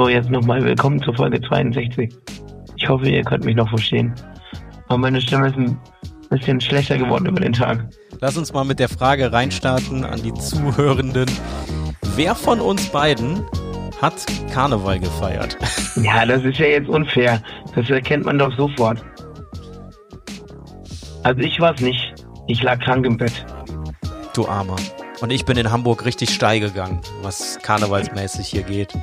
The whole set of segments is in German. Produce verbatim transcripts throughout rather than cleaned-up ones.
So, jetzt nochmal willkommen zur Folge zweiundsechzig. Ich hoffe, ihr könnt mich noch verstehen. Aber meine Stimme ist ein bisschen schlechter geworden über den Tag. Lass uns mal mit der Frage reinstarten an die Zuhörenden. Wer von uns beiden hat Karneval gefeiert? Ja, das ist ja jetzt unfair. Das erkennt man doch sofort. Also ich war es nicht. Ich lag krank im Bett. Du Armer. Und ich bin in Hamburg richtig steil gegangen, was karnevalsmäßig hier geht.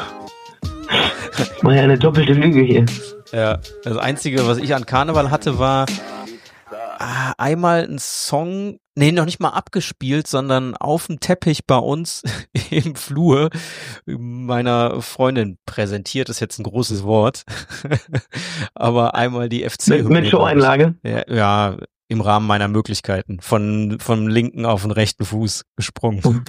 Mal eine doppelte Lüge hier. Ja, das Einzige, was ich an Karneval hatte, war äh, einmal ein Song, nee, noch nicht mal abgespielt, sondern auf dem Teppich bei uns im Flur meiner Freundin präsentiert, ist jetzt ein großes Wort, aber einmal die F C. Mit, mit Show-Einlage? Ja, ja, im Rahmen meiner Möglichkeiten. Von, vom linken auf den rechten Fuß gesprungen.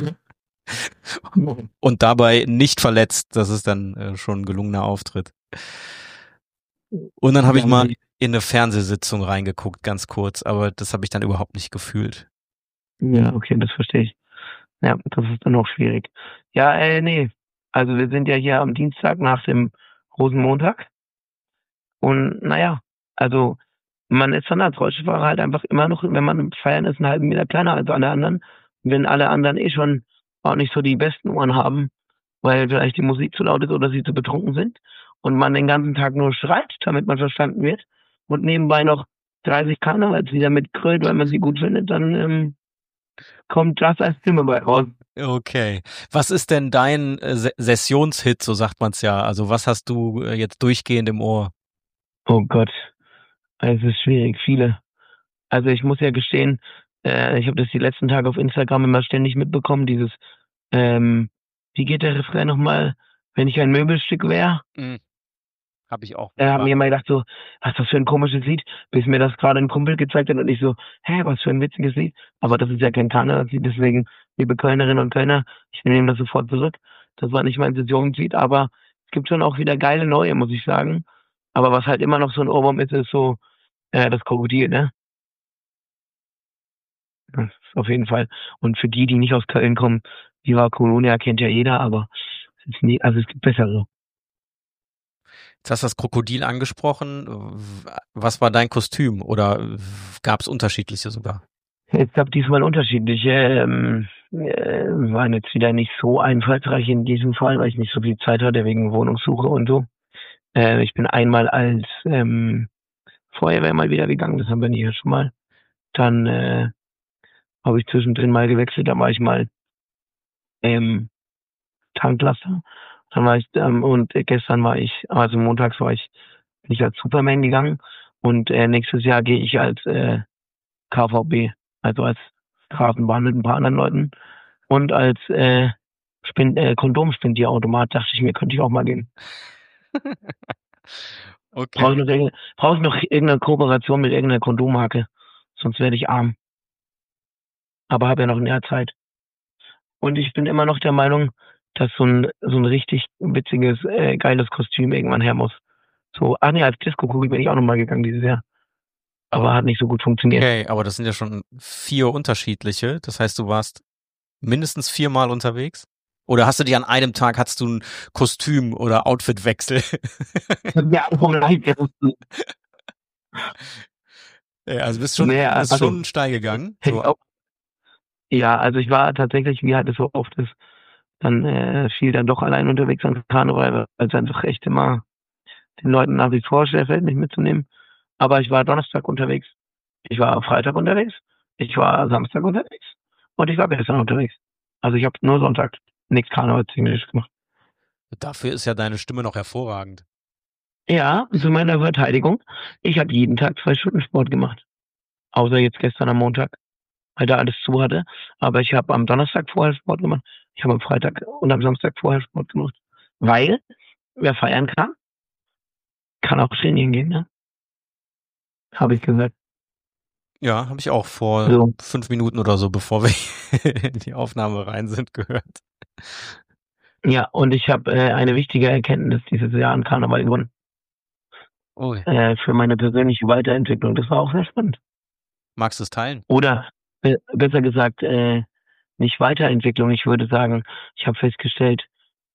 Und dabei nicht verletzt. Das ist dann äh, schon ein gelungener Auftritt. Und dann habe ich mal in eine Fernsehsitzung reingeguckt, ganz kurz, aber das habe ich dann überhaupt nicht gefühlt. Ja, okay, das verstehe ich. Ja, das ist dann auch schwierig. Ja, äh, nee. Also wir sind ja hier am Dienstag nach dem Rosenmontag. Und naja, also man ist dann als Rollstuhlfahrer halt einfach immer noch, wenn man feiern ist, einen halben Meter kleiner als alle anderen. Und wenn alle anderen eh schon auch nicht so die besten Ohren haben, weil vielleicht die Musik zu laut ist oder sie zu betrunken sind und man den ganzen Tag nur schreit, damit man verstanden wird und nebenbei noch dreißig Karnevalslieder mitgrölt, weil man sie gut findet, dann ähm, kommt das als Stimme bei raus. Okay. Was ist denn dein äh, Se- Sessionshit, so sagt man es ja? Also was hast du äh, jetzt durchgehend im Ohr? Oh Gott, es ist schwierig, viele. Also ich muss ja gestehen, äh, ich habe das die letzten Tage auf Instagram immer ständig mitbekommen, dieses, ähm, wie geht der Refrain nochmal, wenn ich ein Möbelstück wäre? Mhm. Habe ich auch. Da haben wir immer gedacht so, was ist das für ein komisches Lied, bis mir das gerade ein Kumpel gezeigt hat und ich so, hä, was für ein witziges Lied. Aber das ist ja kein Karnevalslied, deswegen, liebe Kölnerinnen und Kölner, ich nehme das sofort zurück. Das war nicht mein Sessionslied, aber es gibt schon auch wieder geile neue, muss ich sagen. Aber was halt immer noch so ein Ohrwurm ist, ist so äh, das Krokodil, ne? Das ist auf jeden Fall. Und für die, die nicht aus Köln kommen, Viva Colonia kennt ja jeder, aber es ist nie, also es gibt bessere. Jetzt hast du das Krokodil angesprochen. Was war dein Kostüm? Oder gab es unterschiedliche sogar? Es gab diesmal unterschiedliche, ähm, äh, waren jetzt wieder nicht so einfallsreich in diesem Fall, weil ich nicht so viel Zeit hatte wegen Wohnungssuche und so. Äh, ich bin einmal als ähm, Feuerwehr mal wieder gegangen, das haben wir hier schon mal. Dann äh, habe ich zwischendrin mal gewechselt, da war ich mal ähm, Tanklaster. Dann war ich, ähm, und gestern war ich, also montags war ich, bin ich als Superman gegangen und äh, nächstes Jahr gehe ich als äh, K V B, also als Straßenbahn mit ein paar anderen Leuten und als äh, Spin äh, Kondomspendierautomat dachte ich mir, könnte ich auch mal gehen. Okay. Brauche ich noch, irgende- brauch ich noch irgendeine Kooperation mit irgendeiner Kondommarke, sonst werde ich arm. Aber habe ja noch ein Jahr Zeit. Und ich bin immer noch der Meinung, dass so ein so ein richtig witziges, äh, geiles Kostüm irgendwann her muss. So, ach nee, als Disco-Kugel bin ich auch nochmal gegangen dieses Jahr. Aber hat nicht so gut funktioniert. Okay, aber das sind ja schon vier unterschiedliche. Das heißt, du warst mindestens viermal unterwegs? Oder hast du dir an einem Tag, hattest du ein Kostüm- oder Outfitwechsel? Ja, vom Leid gerissen. Ja, also bist schon, Nee, bist also- schon steil gegangen. Hätte So, ich auch- Ja, also ich war tatsächlich, wie halt es so oft ist, dann äh, viel dann doch allein unterwegs an Karneval, weil es einfach echt immer den Leuten nach wie vor schwerfällt, mich mitzunehmen. Aber ich war Donnerstag unterwegs, ich war Freitag unterwegs, ich war Samstag unterwegs und ich war gestern unterwegs. Also ich habe nur Sonntag nichts Karnevalsmäßiges gemacht. dafür ist ja deine Stimme noch hervorragend. Ja, zu meiner Verteidigung, ich habe jeden Tag zwei Stunden Sport gemacht. Außer jetzt gestern am Montag, weil da alles zu hatte. Aber ich habe am Donnerstag vorher Sport gemacht. Ich habe am Freitag und am Samstag vorher Sport gemacht. Weil, wer feiern kann, kann auch trainieren gehen, ne? Habe ich gesagt. Ja, habe ich auch vor So. fünf Minuten oder so, bevor wir in die Aufnahme rein sind, gehört. Ja, und ich habe äh, eine wichtige Erkenntnis dieses Jahr an Karneval gewonnen. Oh, Äh, für meine persönliche Weiterentwicklung. Das war auch sehr spannend. magst du es teilen? Oder äh, besser gesagt, äh, nicht Weiterentwicklung. Ich würde sagen, ich habe festgestellt,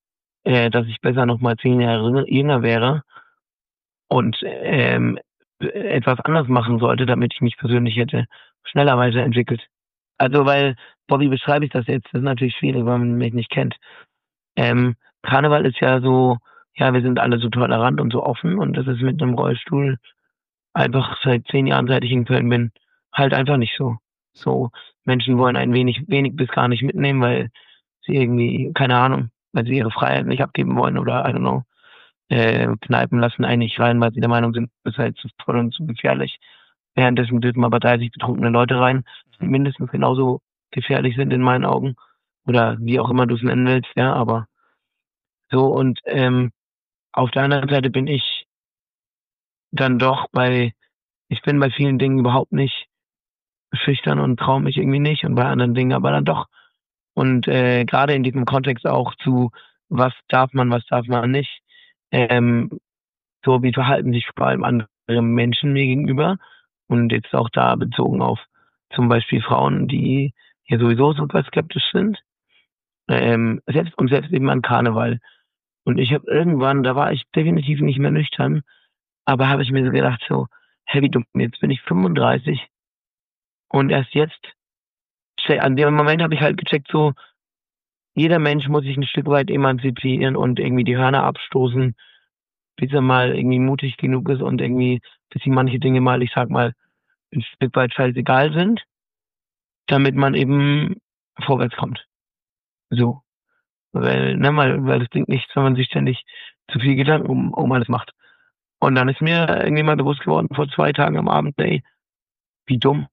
äh, dass ich besser noch mal zehn Jahre jünger wäre und, ähm, etwas anders machen sollte, damit ich mich persönlich hätte schneller weiterentwickelt. Also, weil boah, wie beschreibe ich das jetzt? Das ist natürlich schwierig, weil man mich nicht kennt. Ähm, Karneval ist ja so, ja, wir sind alle so tolerant und so offen und das ist mit 'nem Rollstuhl einfach seit zehn Jahren, seit ich in Köln bin, halt einfach nicht so. So, Menschen wollen einen wenig wenig bis gar nicht mitnehmen, weil sie irgendwie, keine Ahnung, weil sie ihre Freiheit nicht abgeben wollen oder I don't know. Äh, Kneipen lassen einen nicht rein, weil sie der Meinung sind, das ist halt zu voll und zu gefährlich. Währenddessen dürfen aber dreißig betrunkene Leute rein, die Mhm. mindestens genauso gefährlich sind in meinen Augen oder wie auch immer du's nennen willst, ja, aber so und, ähm, auf der anderen Seite bin ich dann doch bei ich bin bei vielen Dingen überhaupt nicht schüchtern und traue mich irgendwie nicht und bei anderen Dingen aber dann doch. Und, äh, grade in diesem Kontext auch zu: Was darf man, was darf man nicht? Ähm, so wie verhalten sich vor allem andere Menschen mir gegenüber? Und jetzt auch da bezogen auf zum Beispiel Frauen, die ja sowieso super skeptisch sind. Ähm, selbst und selbst eben an Karneval. Und ich habe irgendwann da war ich definitiv nicht mehr nüchtern, aber habe ich mir so gedacht so: „Hey, wie dumm, jetzt bin ich fünfunddreißig und erst jetzt che an dem Moment habe ich halt gecheckt so, jeder Mensch muss sich 'n Stück weit emanzipieren und irgendwie die Hörner abstoßen, bis er mal irgendwie mutig genug ist und irgendwie bis ihm manche Dinge mal, ich sage mal, 'n Stück weit scheißegal sind, damit man eben vorwärts kommt. So. Weil, ne, mal weil das bringt nichts, wenn man sich ständig zu viel Gedanken um um alles macht. Und dann ist mir irgendwie mal bewusst geworden vor zwei Tagen am Abend: „Ey, wie dumm.“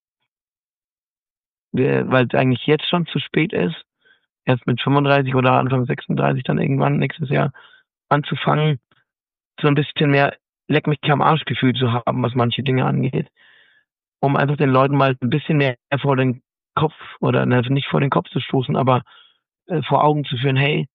Äh, weil's eigentlich jetzt schon zu spät ist, erst mit fünfunddreißig oder Anfang sechsunddreißig dann irgendwann nächstes Jahr anzufangen, so 'n bisschen mehr Leck-mich-am-Arsch-Gefühl zu haben, was manche Dinge angeht, um einfach den Leuten mal 'n bisschen mehr vor den Kopf oder ne, nicht vor den Kopf zu stoßen, aber, äh, vor Augen zu führen: „Hey“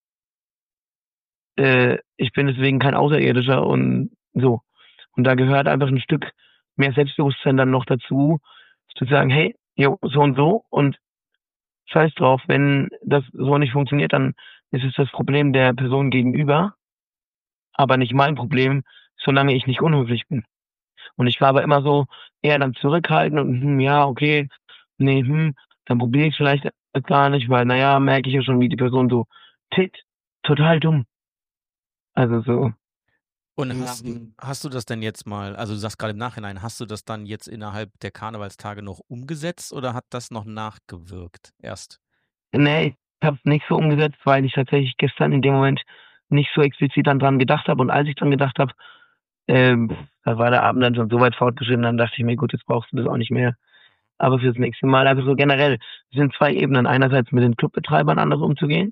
„äh, ich bin deswegen kein Außerirdischer“ und so. Und da gehört einfach 'n Stück mehr Selbstbewusstsein dann noch dazu, zu sagen: „Hey, jo, so und so und scheiß drauf, wenn das so nicht funktioniert, dann ist es das Problem der Person gegenüber, aber nicht mein Problem, solange ich nicht unhöflich bin.“ Und ich war aber immer so eher dann zurückhaltend und: „Hm, ja, okay, ne, hm, dann probiere ich's vielleicht erst gar nicht, weil, na ja, merke ich ja schon, wie die Person so tickt. Total dumm. Also so. Und Im hast Nachhinein. hast du das denn jetzt mal also, du sagst grade im Nachhinein, hast du das dann jetzt innerhalb der Karnevalstage noch umgesetzt oder hat das noch nachgewirkt erst? Ne, ich habe es nicht so umgesetzt, weil ich tatsächlich gestern in dem Moment nicht so explizit dann dran gedacht habe. Und als ich dran gedacht habe, ähm, da war der Abend dann schon so weit fortgeschritten, dann dachte ich mir: „Gut, jetzt brauchst du das auch nicht mehr.“ Aber fürs nächste Mal einfach so generell. Es sind zwei Ebenen. Einerseits mit den Clubbetreibern anders umzugehen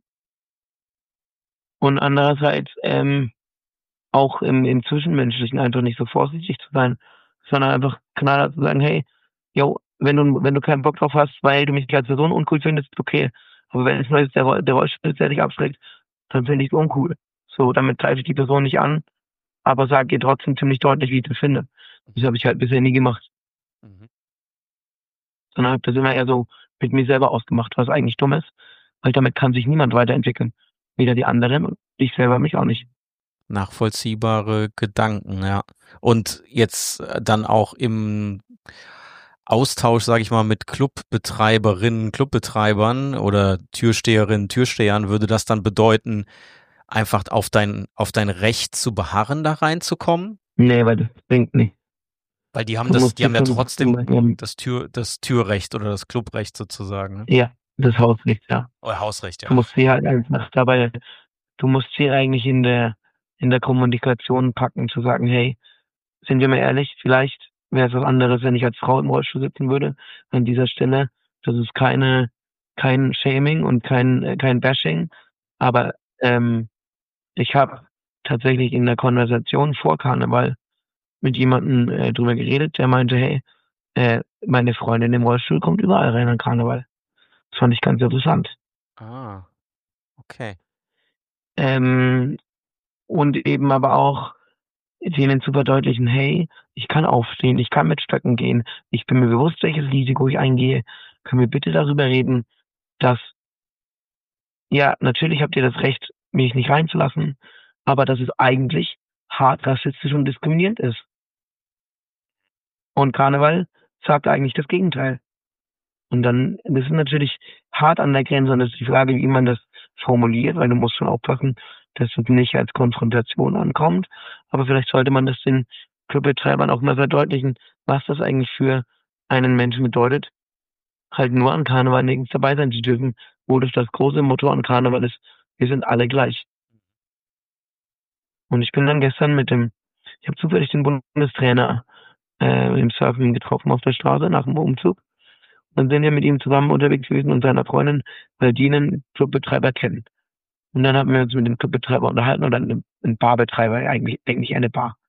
und andererseits, ähm, auch im im Zwischenmenschlichen einfach nicht so vorsichtig zu sein, sondern einfach knallhart zu sagen: „Hey, jo, wenn du wenn du keinen Bock drauf hast, weil du mich als Person uncool findest, okay. Aber wenn es nur ist der Roll der Rollstuhl ist, der dich abschreckt, dann finde ich's uncool.“ So, damit greife ich die Person nicht an, aber sage ihr trotzdem ziemlich deutlich, wie ich das finde. Das Mhm. habe ich halt bisher nie gemacht. Mhm. Sondern habe das immer eher so mit mir selber ausgemacht, was eigentlich dumm ist, weil damit kann sich niemand weiterentwickeln. Weder die anderen und ich selber mich auch nicht. Nachvollziehbare Gedanken, ja. Und jetzt, äh, dann auch im Austausch, sage ich mal, mit Clubbetreiberinnen, Clubbetreibern oder Türsteherinnen, Türstehern würde das dann bedeuten, einfach auf dein auf dein Recht zu beharren, da reinzukommen? Ne, weil das bringt nichts. Weil die haben Du das musst die dir haben ja schon trotzdem das Tür das Türrecht oder das Clubrecht sozusagen, ne? Ja, das Hausrecht, ja. Oder Hausrecht, Du ja. musst sie halt einfach dabei du musst sie eigentlich in der in der Kommunikation packen, zu sagen: „Hey, sind wir mal ehrlich, vielleicht wäre es was anderes, wenn ich als Frau im Rollstuhl sitzen würde an dieser Stelle. Das ist keine kein Shaming und kein äh, kein Bashing, aber, ähm, ich habe tatsächlich in der Konversation vor Karneval mit jemandem, äh, drüber geredet, der meinte: „Hey, äh, meine Freundin im Rollstuhl kommt überall rein an Karneval.“ Das fand ich ganz interessant. Ah, okay. Ähm, und eben aber auch denen zu verdeutlichen: „Hey, ich kann aufstehen, ich kann mit Stöcken gehen. Ich bin mir bewusst, welches Risiko ich eingehe. Können wir bitte darüber reden, dass“ „Ja, natürlich habt ihr das Recht mich nicht reinzulassen, aber dass es eigentlich hart rassistisch und diskriminierend ist. Und Karneval sagt eigentlich das Gegenteil. Und dann, das ist natürlich hart an der Grenze und das ist die Frage, wie man das formuliert, weil du musst schon aufpassen, dass es nicht als Konfrontation ankommt. Aber vielleicht sollte man das den Clubbetreibern auch mal verdeutlichen, was das eigentlich für einen Menschen bedeutet, halt nur an Karneval nirgends dabei sein zu dürfen, wo das das große Motto an Karneval ist, wir sind alle gleich. Und ich bin dann gestern mit dem, ich habe zufällig den Bundestrainer äh, im Surfen getroffen auf der Straße nach dem Umzug. Dann sind wir mit ihm zusammen unterwegs gewesen und seiner Freundin, weil die einen Clubbetreiber kennen. Und dann haben wir uns mit dem Clubbetreiber unterhalten oder einem Barbetreiber, eigentlich, eigentlich eine Bar.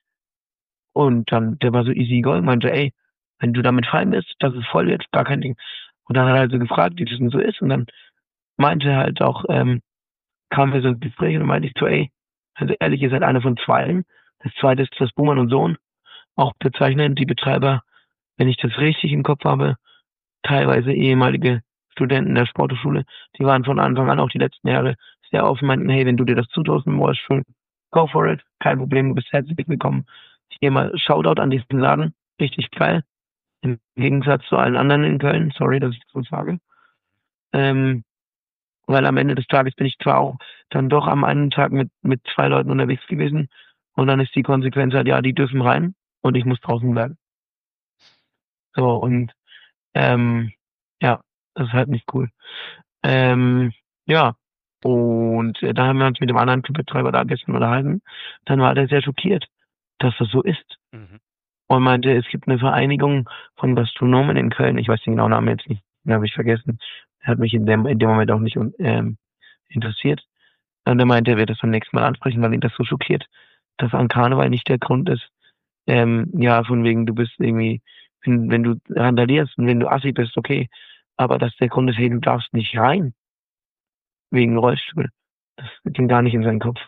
Und dann, der war so easy going, meinte, ey, wenn du damit fein bist, dass es voll wird, gar kein Ding. Und dann hat er halt so gefragt, wie das denn so ist. Und dann meinte er halt auch, ähm, kamen wir so ins Gespräch und dann meinte ich so, ey, also ehrlich, ihr seid einer von zweien. Das zweite ist das Buhmann und Sohn. Auch bezeichnen die Betreiber, wenn ich das richtig im Kopf habe, teilweise ehemalige Studenten der Sporthochschule, die waren von Anfang an auch die letzten Jahre sehr offen, meinten, hey, wenn du dir das zutraust, go for it, kein Problem, du bist herzlich willkommen. Hier mal Shoutout an diesen Laden, richtig geil. Im Gegensatz zu allen anderen in Köln, sorry, dass ich das so sage. Ähm, weil am Ende des Tages bin ich zwar auch dann doch am einen Tag mit, mit zwei Leuten unterwegs gewesen und dann ist die Konsequenz halt, ja, die dürfen rein und ich muss draußen bleiben. So, und ähm, ja, das ist halt nicht cool. Ähm, ja, und äh, da haben wir uns mit dem anderen Clubbetreiber da gestern unterhalten. Dann war der sehr schockiert, dass das so ist. Mhm. Und meinte, es gibt eine Vereinigung von Gastronomen in Köln. Ich weiß den genauen Namen jetzt nicht, den habe ich vergessen. Der hat mich in dem, in dem Moment auch nicht ähm, interessiert. Und er meinte, er wird das beim nächsten Mal ansprechen, weil ihn das so schockiert, dass an Karneval nicht der Grund ist, ähm, ja, von wegen, du bist irgendwie, wenn, wenn du randalierst und wenn du assi bist, okay, aber dass der Grund ist, hey, du darfst nicht rein, wegen Rollstuhl. Das ging gar nicht in seinen Kopf.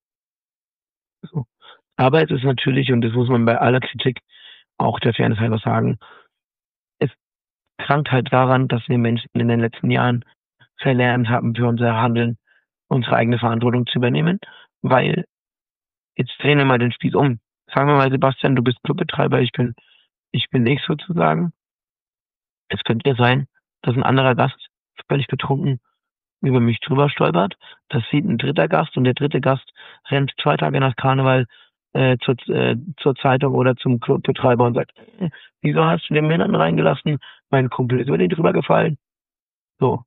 So. Aber es ist natürlich, und das muss man bei aller Kritik auch der Fairness halber sagen, es krankt halt daran, dass wir Menschen in den letzten Jahren verlernt haben, für unser Handeln unsere eigene Verantwortung zu übernehmen, weil jetzt drehen wir mal den Spieß um. Sagen wir mal, Sebastian, du bist Clubbetreiber, ich bin, ich bin ich sozusagen. Es könnte ja sein, dass ein anderer Gast völlig betrunken über mich drüber stolpert. Das sieht ein dritter Gast und der dritte Gast rennt zwei Tage nach Karneval äh, zur, äh, zur Zeitung oder zum Clubbetreiber und sagt, äh, wieso hast du den Männern reingelassen? Mein Kumpel ist über den drüber gefallen. So.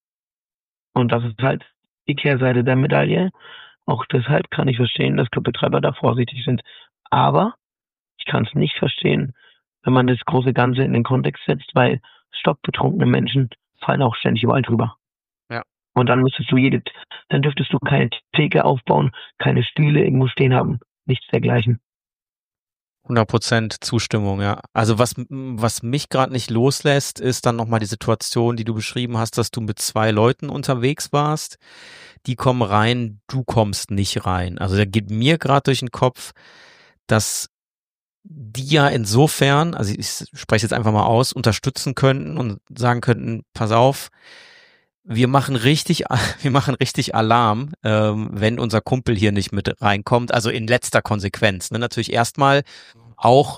Und das ist halt die Kehrseite der Medaille. Auch deshalb kann ich verstehen, dass Clubbetreiber da vorsichtig sind. Aber ich kann es nicht verstehen, wenn man das große Ganze in den Kontext setzt, weil stockbetrunkene Menschen fallen auch ständig überall drüber. Ja. Und dann müsstest du jede, dann dürftest du keine Theke aufbauen, keine Stühle irgendwo stehen haben, nichts dergleichen. hundert Prozent Zustimmung, ja. Also was, was mich gerade nicht loslässt, ist dann nochmal die Situation, die du beschrieben hast, dass du mit zwei Leuten unterwegs warst. Die kommen rein, du kommst nicht rein. Also da geht mir gerade durch den Kopf, dass die ja insofern, also ich spreche jetzt einfach mal aus, unterstützen könnten und sagen könnten, pass auf, wir machen richtig, wir machen richtig Alarm, ähm, wenn unser Kumpel hier nicht mit reinkommt, also in letzter Konsequenz. Ne? Natürlich erstmal auch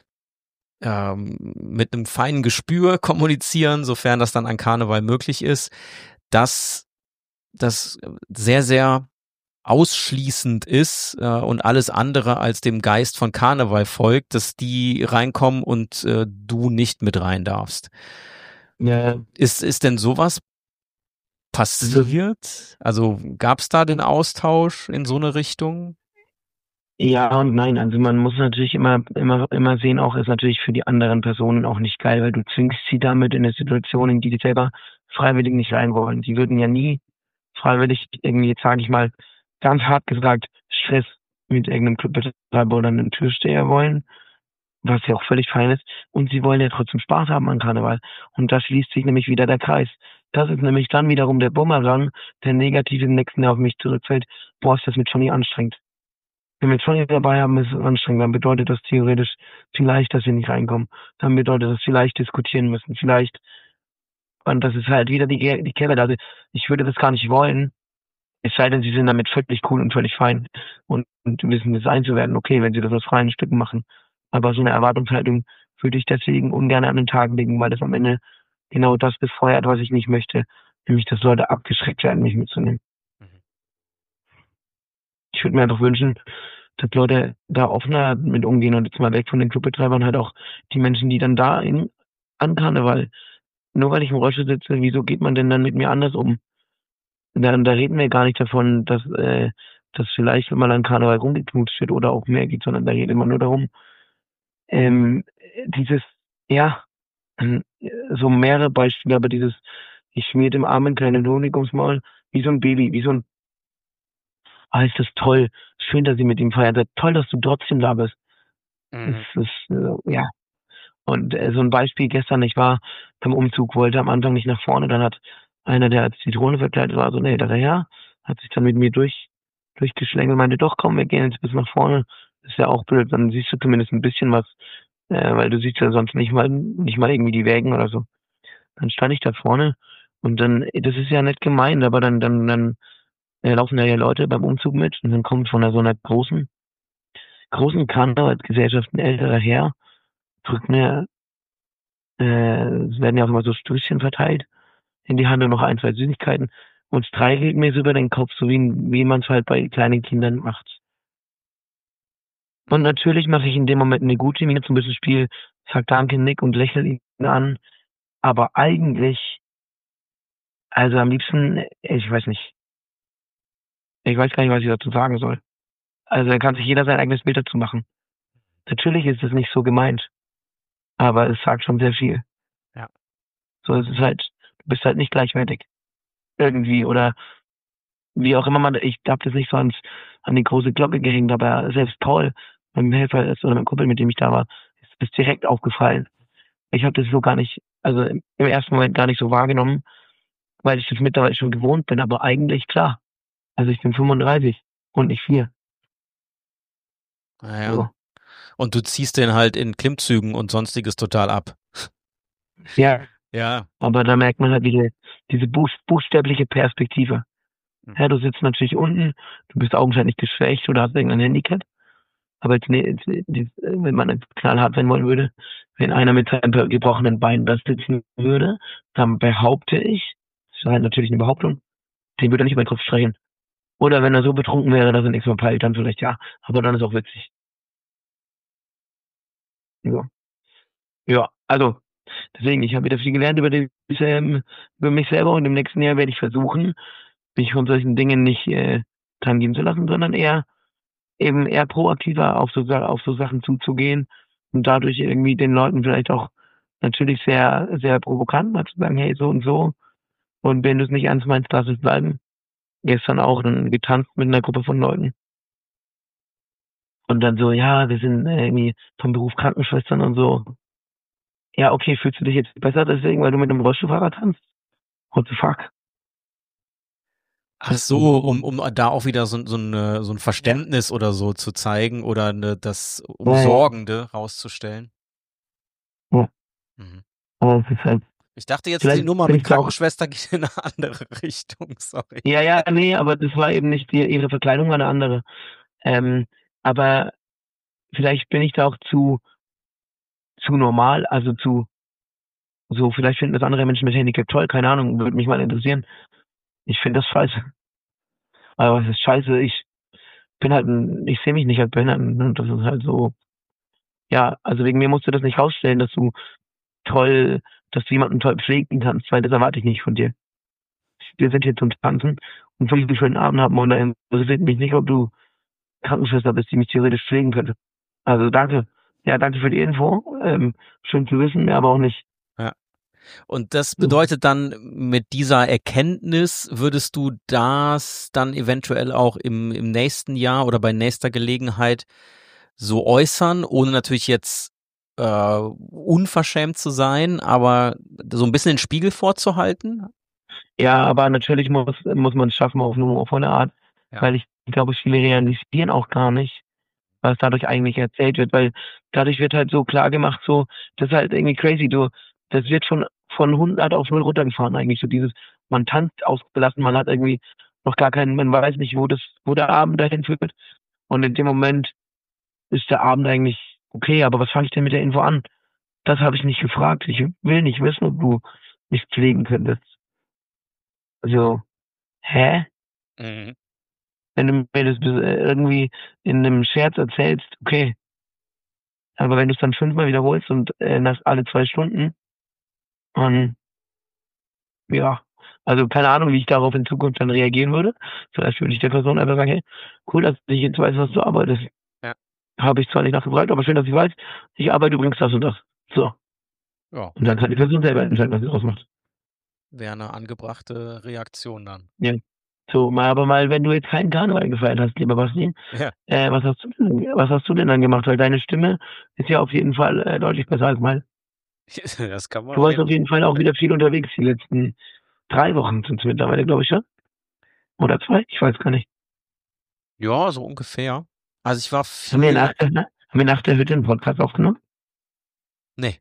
ähm, mit einem feinen Gespür kommunizieren, sofern das dann an Karneval möglich ist, dass das sehr, sehr ausschließend ist äh, und alles andere als dem Geist von Karneval folgt, dass die reinkommen und äh, du nicht mit rein darfst. Ja. Ist, ist denn sowas passiert? Also gab es da den Austausch in so eine Richtung? Ja und nein. Also man muss natürlich immer, immer, immer sehen, auch ist natürlich für die anderen Personen auch nicht geil, weil du zwingst sie damit in eine Situation, in die sie selber freiwillig nicht rein wollen. Sie würden ja nie freiwillig irgendwie, jetzt sage ich mal, ganz hart gesagt, Stress mit irgendeinem Clubbetreiber oder einem Türsteher wollen, was ja auch völlig fein ist. Und sie wollen ja trotzdem Spaß haben an Karneval. Und da schließt sich nämlich wieder der Kreis. Das ist nämlich dann wiederum der Bumerang, der negativ im nächsten Jahr auf mich zurückfällt. Boah, ist das mit Johnny anstrengend. Wenn wir Johnny dabei haben, ist es anstrengend. Dann bedeutet das theoretisch vielleicht, dass wir nicht reinkommen. Dann bedeutet das vielleicht diskutieren müssen. Vielleicht, und das ist halt wieder die, die Kehrseite. Also ich würde das gar nicht wollen, Es sei denn, sie sind damit völlig cool und völlig fein und, und wissen es einzuwerten, okay, wenn sie das aus freien Stücken machen. Aber so eine Erwartungshaltung würde ich deswegen ungern an den Tag legen, weil das am Ende genau das befeuert, was ich nicht möchte, nämlich dass Leute abgeschreckt werden, mich mitzunehmen. Mhm. Ich würde mir einfach wünschen, dass Leute da offener mit umgehen und jetzt mal weg von den Clubbetreibern halt auch die Menschen, die dann da in, an Karneval, nur weil ich im Rollstuhl sitze, wieso geht man denn dann mit mir anders um? Da, da reden wir gar nicht davon, dass, äh, dass vielleicht mal an Karneval rumgeknutscht wird oder auch mehr geht, sondern da redet man nur darum, ähm, dieses, ja, ähm, so mehrere Beispiele, aber dieses, ich schmier dem Armen kleinen Honig ums Maul, wie so ein Baby, wie so ein, ah, ist das toll, schön, dass sie mit ihm feiern, toll, dass du trotzdem da bist. Es Mhm. ist, äh, ja. Und äh, so ein Beispiel gestern, ich war beim Umzug, wollte am Anfang nicht nach vorne, dann hat einer, der als Zitrone verkleidet war, so, nee, daher, hat sich dann mit mir durch, durchgeschlängelt, meinte, doch, komm, wir gehen jetzt bis nach vorne. Ist ja auch blöd, dann siehst du zumindest ein bisschen was, äh, weil du siehst ja sonst nicht mal, nicht mal irgendwie die Wägen oder so. Dann stand ich da vorne und dann, das ist ja nicht gemeint, aber dann, dann, dann äh, laufen da ja Leute beim Umzug mit und dann kommt von einer, so einer großen, großen Karnevalsgesellschaft ein älterer Herr, drückt mir, äh, es werden ja auch immer so Stößchen verteilt, in die Hand und noch ein, zwei Süßigkeiten und streichelt mir so über den Kopf, so wie, wie man es halt bei kleinen Kindern macht. Und natürlich mache ich in dem Moment eine gute Miene zum bisschen Spiel, sag danke, Nick und lächle ihn an. Aber eigentlich, also am liebsten, ich weiß nicht, ich weiß gar nicht, was ich dazu sagen soll. Also da kann sich jeder sein eigenes Bild dazu machen. Natürlich ist es nicht so gemeint, aber es sagt schon sehr viel. Ja. So, es ist halt, du bist halt nicht gleichwertig. Irgendwie oder wie auch immer man, ich habe das nicht so ans, an die große Glocke gehängt, aber selbst Paul, mein Helfer ist oder mein Kumpel, mit dem ich da war, ist das direkt aufgefallen. Ich habe das so gar nicht, also im im ersten Moment gar nicht so wahrgenommen, weil ich das mittlerweile schon gewohnt bin, aber eigentlich klar. Also ich bin fünfunddreißig und nicht vier. Naja. So. Und du ziehst den halt in Klimmzügen und sonstiges total ab. Ja, Ja. aber da merkt man halt wieder diese buch buchstäbliche Perspektive. Mhm. Ja, du sitzt natürlich unten, du bist augenscheinlich geschwächt oder hast irgendein Handicap. Aber jetzt, nee, jetzt, jetzt, wenn man jetzt knallhart sein wollen würde, wenn einer mit seinem gebrochenen Bein da sitzen würde, dann behaupte ich, das ist halt natürlich eine Behauptung, den würde er nicht über den Kopf streichen. Oder wenn er so betrunken wäre, dass er nichts mehr peilt, dann vielleicht ja. Aber dann ist auch witzig. Ja, ja, also deswegen, ich habe wieder viel gelernt über, die, ähm, über mich selber und im nächsten Jahr werde ich versuchen, mich von solchen Dingen nicht äh, tangieren zu lassen, sondern eher eben eher proaktiver auf so, auf so Sachen zuzugehen und dadurch irgendwie den Leuten vielleicht auch natürlich sehr, sehr provokant mal zu sagen, hey, so und so. Und wenn du es nicht ernst meinst, lass es bleiben. Gestern auch dann getanzt mit einer Gruppe von Leuten. Und dann so, ja, wir sind äh, irgendwie vom Beruf Krankenschwestern und so. Ja, okay, fühlst du dich jetzt besser deswegen, weil du mit einem Rollstuhlfahrer tanzt? What the fuck? Ach so, um, um da auch wieder so, so, eine, so ein Ja. Verständnis oder so zu zeigen oder eine, das Ja, ja, Umsorgende rauszustellen. ja. Mhm. Aber es ist halt, Ich dachte jetzt, die vielleicht Nummer bin mit ich da auch, Krankenschwester geht in eine andere Richtung, sorry. ja, ja, nee, aber das war eben nicht, die, ihre Verkleidung war eine andere. Ähm, aber vielleicht bin ich da auch zu, zu normal, also zu, so, vielleicht finden das andere Menschen mit Handicap toll, keine Ahnung, würde mich mal interessieren. Ich finde das scheiße. Aber es ist scheiße, ich bin halt ein, ich sehe mich nicht als behindert und das ist halt so, ja, also wegen mir musst du das nicht rausstellen, dass du toll, dass du jemanden toll pflegen kannst, weil das erwarte ich nicht von dir. Wir sind hier zum Tanzen und zum einen schönen Abend haben und da interessiert mich nicht, ob du Krankenschwester bist, die mich theoretisch pflegen könnte. Also danke. Ja, danke für die Info. Ähm, schön zu wissen, aber auch nicht. Ja. Und das bedeutet dann, mit dieser Erkenntnis würdest du das dann eventuell auch im, im nächsten Jahr oder bei nächster Gelegenheit so äußern, ohne natürlich jetzt äh, unverschämt zu sein, aber so ein bisschen den Spiegel vorzuhalten? Ja, aber natürlich muss, muss man es schaffen auf eine humorvolle Art, Ja. weil ich glaube, viele realisieren auch gar nicht, was dadurch eigentlich erzählt wird, weil dadurch wird halt so klar gemacht, so, das ist halt irgendwie crazy, du, das wird von, von hundert auf null runtergefahren eigentlich, so dieses, man tanzt ausgelassen, man hat irgendwie noch gar keinen, man weiß nicht, wo das, wo der Abend dahin führt. Und in dem Moment ist der Abend eigentlich okay, aber was fange ich denn mit der Info an? Das habe ich nicht gefragt. Ich will nicht wissen, ob du mich pflegen könntest. Also, hä? Mhm. Wenn du mir das irgendwie in einem Scherz erzählst, okay. Aber wenn du es dann fünfmal wiederholst und äh, nach alle zwei Stunden, dann, ja, also keine Ahnung, wie ich darauf in Zukunft dann reagieren würde. Zuerst würde ich der Person einfach sagen, hey, cool, dass ich jetzt weiß, was du arbeitest. Ja. Habe ich zwar nicht nachgefragt, aber schön, dass ich weiß, ich arbeite übrigens das und das. So. Ja. Und dann kann die Person selber entscheiden, was sie ausmacht. Wäre eine angebrachte Reaktion dann. Ja. So, mal, aber mal, wenn du jetzt keinen Karneval gefeiert hast, lieber Basti, Ja. äh, was hast du denn, was hast du denn dann gemacht? Weil deine Stimme ist ja auf jeden Fall äh, deutlich besser als meine. Das kann man Du warst auf jeden Fall auch wieder viel unterwegs die letzten drei Wochen sind es mittlerweile, glaube ich, ja? Oder zwei? Ich weiß gar nicht. Ja, so ungefähr. Also ich war Haben wir viel. nach der, haben wir nach der Hütte einen Podcast aufgenommen? Nee.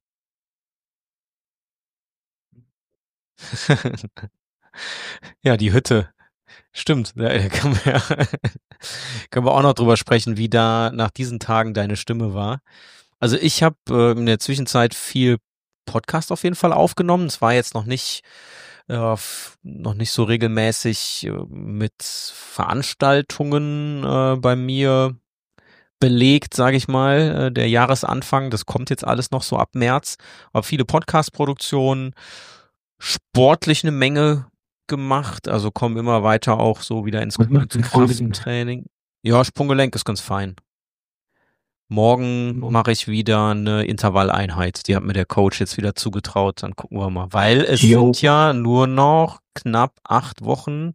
Ja, die Hütte. Stimmt. Da können wir, können wir auch noch drüber sprechen, wie da nach diesen Tagen deine Stimme war. Also ich habe äh, in der Zwischenzeit viel Podcast auf jeden Fall aufgenommen. Es war jetzt noch nicht äh, noch nicht so regelmäßig äh, mit Veranstaltungen äh, bei mir belegt, sage ich mal, äh, der Jahresanfang. Das kommt jetzt alles noch so ab März. Aber viele Podcast-Produktionen, sportlich eine Menge gemacht, also kommen immer weiter auch so wieder ins Krafttraining. Ja, Sprunggelenk ist ganz fein. Morgen mache ich wieder eine Intervalleinheit. Die hat mir der Coach jetzt wieder zugetraut. Dann gucken wir mal. Weil es Jo. sind ja nur noch knapp acht Wochen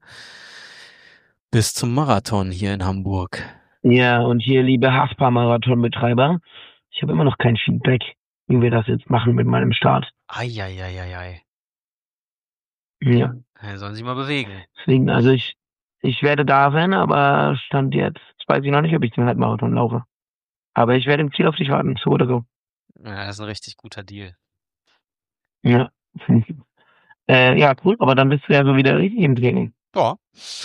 bis zum Marathon hier in Hamburg. Ja, und hier, liebe Haspa-Marathon-Betreiber, ich habe immer noch kein Feedback, wie wir das jetzt machen mit meinem Start. Eieieiei. Ja. Ja, sollen Sie mal bewegen. Deswegen, also ich, ich werde da sein, aber Stand jetzt, jetzt weiß ich noch nicht, ob ich den Halbmarathon laufe. Aber ich werde im Ziel auf dich warten, so oder so. Ja, das ist ein richtig guter Deal. Ja, finde ich. Äh, ja, cool, aber dann bist du ja so wieder richtig im Training. Ja.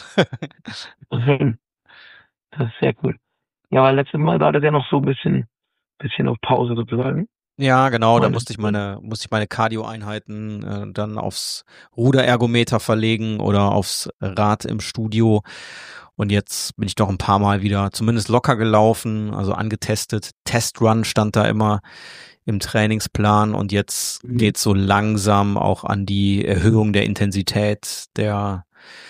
Schön. Das ist sehr cool. Ja, weil letztes Mal war das ja noch so ein bisschen, bisschen auf Pause sozusagen. Ja, genau, da Meine- musste ich meine, musste ich meine Cardio-Einheiten äh, dann aufs Ruderergometer verlegen oder aufs Rad im Studio. Und jetzt bin ich doch ein paar Mal wieder zumindest locker gelaufen, also angetestet. Testrun stand da immer im Trainingsplan und jetzt Mhm. geht's so langsam auch an die Erhöhung der Intensität, der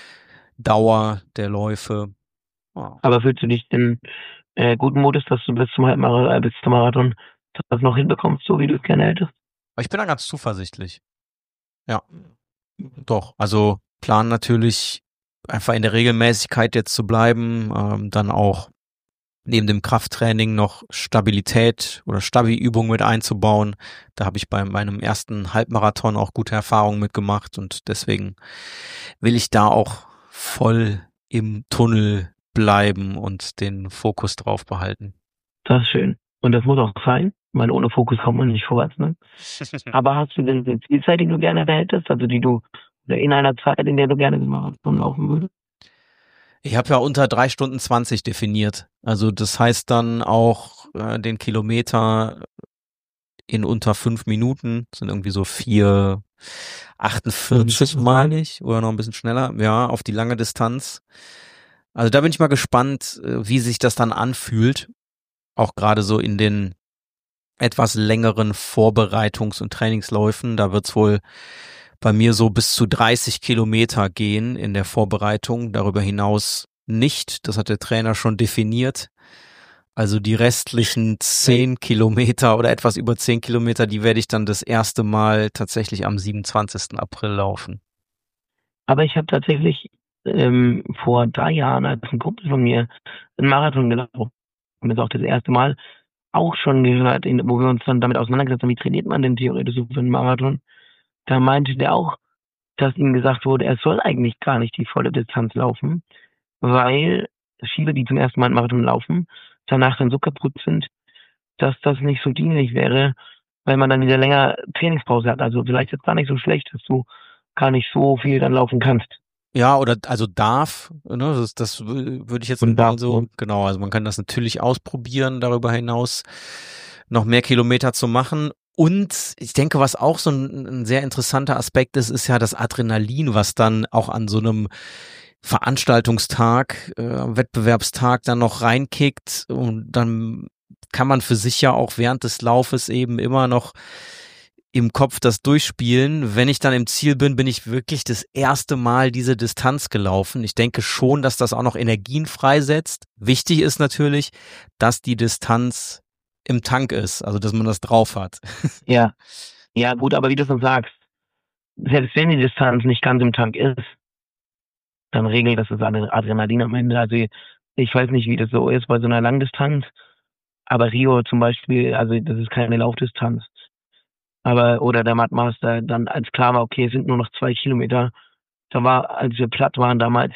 Dauer der Läufe. Ja. Aber fühlst du dich in äh, guten Modus, dass du bis zum Halbmarathon, äh, bis zum Marathon das noch hinbekommst, so wie du es gerne hättest? Aber ich bin da ganz zuversichtlich. Ja, doch. Also plan natürlich einfach in der Regelmäßigkeit jetzt zu bleiben, ähm, dann auch neben dem Krafttraining noch Stabilität oder Stabi-Übungen mit einzubauen. Da habe ich bei meinem ersten Halbmarathon auch gute Erfahrungen mitgemacht und deswegen will ich da auch voll im Tunnel bleiben und den Fokus drauf behalten. Das ist schön. Und das muss auch sein, weil ohne Fokus kommt man nicht vorwärts, ne? Aber hast du denn eine Zielzeit, die du gerne hättest, also die du, oder in einer Zeit, in der du gerne den Marathon laufen würdest? Ich habe ja unter drei Stunden zwanzig definiert. Also das heißt dann auch äh, den Kilometer in unter fünf Minuten. Das sind irgendwie so vier achtundvierzig, meine ich, oder noch ein bisschen schneller. Ja, auf die lange Distanz. Also da bin ich mal gespannt, wie sich das dann anfühlt. Auch gerade so in den etwas längeren Vorbereitungs- und Trainingsläufen. Da wird's wohl bei mir so bis zu dreißig Kilometer gehen in der Vorbereitung. Darüber hinaus nicht. Das hat der Trainer schon definiert. Also die restlichen zehn Kilometer oder etwas über zehn Kilometer, die werde ich dann das erste Mal tatsächlich am siebenundzwanzigsten April laufen. Aber ich habe tatsächlich ähm, vor drei Jahren als ein Kumpel von mir einen Marathon gelaufen. Und das ist auch das erste Mal auch schon gehört, in, wo wir uns dann damit auseinandergesetzt haben, wie trainiert man denn theoretisch so für einen Marathon. Da meinte der auch, dass ihm gesagt wurde, er soll eigentlich gar nicht die volle Distanz laufen, weil viele, die zum ersten Mal einen Marathon laufen, danach dann so kaputt sind, dass das nicht so dienlich wäre, weil man dann wieder länger Trainingspause hat. Also vielleicht ist es gar nicht so schlecht, dass du gar nicht so viel dann laufen kannst. Ja, oder also darf, ne, das, das würde ich jetzt Und mal darf, so, ne? genau, also man kann das natürlich ausprobieren, darüber hinaus noch mehr Kilometer zu machen. Und ich denke, was auch so ein, ein sehr interessanter Aspekt ist, ist ja das Adrenalin, was dann auch an so einem Veranstaltungstag, äh, Wettbewerbstag dann noch reinkickt. Und dann kann man für sich ja auch während des Laufes eben immer noch im Kopf das durchspielen. Wenn ich dann im Ziel bin, bin ich wirklich das erste Mal diese Distanz gelaufen. Ich denke schon, dass das auch noch Energien freisetzt. Wichtig ist natürlich, dass die Distanz im Tank ist, also dass man das drauf hat. Ja, ja gut, aber wie du schon sagst, selbst wenn die Distanz nicht ganz im Tank ist, dann regelt das das Adrenalin am Ende. Also ich weiß nicht, wie das so ist bei so einer Langdistanz, aber Rio zum Beispiel, also das ist keine Laufdistanz. Aber, oder der Mudmaster, dann als klar war, okay, es sind nur noch zwei Kilometer, da war, als wir platt waren damals,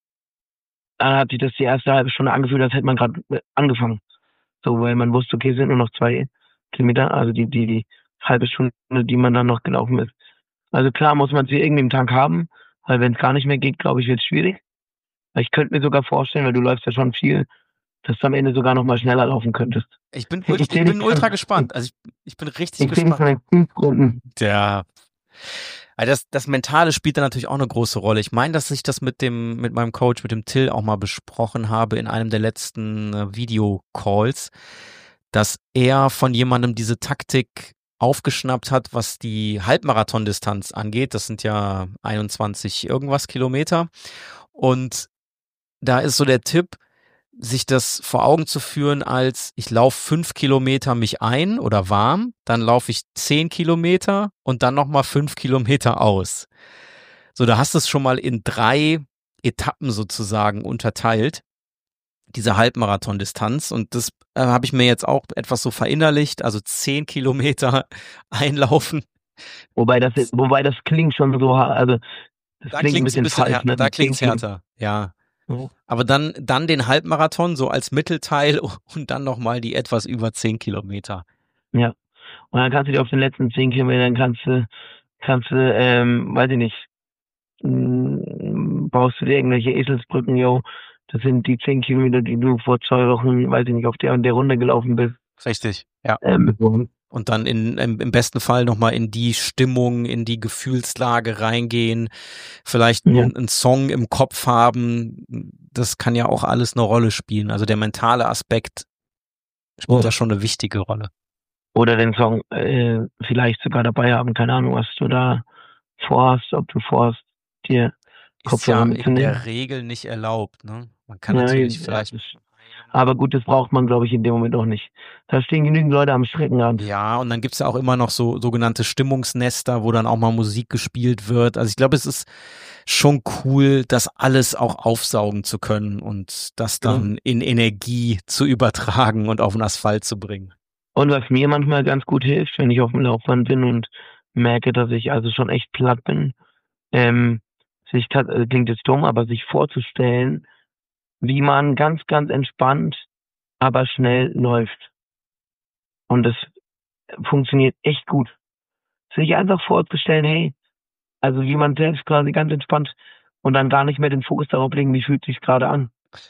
dann hat sich das die erste halbe Stunde angefühlt, als hätte man gerade angefangen. So, weil man wusste, okay, es sind nur noch zwei Kilometer, also die, die, die halbe Stunde, die man dann noch gelaufen ist. Also klar muss man sie irgendwie im Tank haben, weil wenn es gar nicht mehr geht, glaube ich, wird es schwierig. Ich könnte mir sogar vorstellen, weil du läufst ja schon viel, dass du am Ende sogar noch mal schneller laufen könntest. Ich bin, Ich, ich, ich, bin ultra schon, gespannt. Also ich, ich bin richtig ich, ich gespannt. Ich Ja. Also das, das Mentale spielt da natürlich auch eine große Rolle. Ich meine, dass ich das mit dem, mit meinem Coach, mit dem Till auch mal besprochen habe in einem der letzten äh, Videocalls, dass er von jemandem diese Taktik aufgeschnappt hat, was die Halbmarathondistanz angeht. Das sind ja einundzwanzig irgendwas Kilometer. Und da ist so der Tipp, sich das vor Augen zu führen als, ich laufe fünf Kilometer mich ein oder warm, dann laufe ich zehn Kilometer und dann nochmal fünf Kilometer aus. So, da hast du es schon mal in drei Etappen sozusagen unterteilt, diese Halbmarathon-Distanz. Und das äh, habe ich mir jetzt auch etwas so verinnerlicht, also zehn Kilometer einlaufen. Wobei das, wobei das klingt schon so, also das da klingt ein bisschen, ein bisschen falsch. Här- Ne? Da klingt's härter, ja. Aber dann, dann den Halbmarathon so als Mittelteil und dann nochmal die etwas über zehn Kilometer. Ja. Und dann kannst du dir auf den letzten zehn Kilometern kannst du, kannst du, ähm, weiß ich nicht, mh, baust du dir irgendwelche Eselsbrücken, yo. Das sind die zehn Kilometer, die du vor zwei Wochen, weiß ich nicht, auf der und der Runde gelaufen bist. Richtig, ja. Ähm, und dann in, im, im besten Fall nochmal in die Stimmung, in die Gefühlslage reingehen, vielleicht ja. einen, einen Song im Kopf haben, das kann ja auch alles eine Rolle spielen. Also der mentale Aspekt spielt oh. da schon eine wichtige Rolle. Oder den Song äh, vielleicht sogar dabei haben, keine Ahnung, was du da vorhast, ob du vorhast, dir Kopfhörer ja mitzunehmen. Ist ja in der Regel nicht erlaubt, ne? Man kann ja, natürlich ja, vielleicht... Aber gut, das braucht man, glaube ich, in dem Moment auch nicht. Da stehen genügend Leute am Streckenrand. Ja, und dann gibt's ja auch immer noch so sogenannte Stimmungsnester, wo dann auch mal Musik gespielt wird. Also ich glaube, es ist schon cool, das alles auch aufsaugen zu können und das dann ja. in Energie zu übertragen und auf den Asphalt zu bringen. Und was mir manchmal ganz gut hilft, wenn ich auf dem Laufband bin und merke, dass ich also schon echt platt bin, ähm, sich, klingt jetzt dumm, aber sich vorzustellen, wie man ganz, ganz entspannt, aber schnell läuft. Und das funktioniert echt gut. Sich einfach vorzustellen, hey, also wie man selbst quasi ganz entspannt und dann gar nicht mehr den Fokus darauf legen, wie fühlt sich gerade an.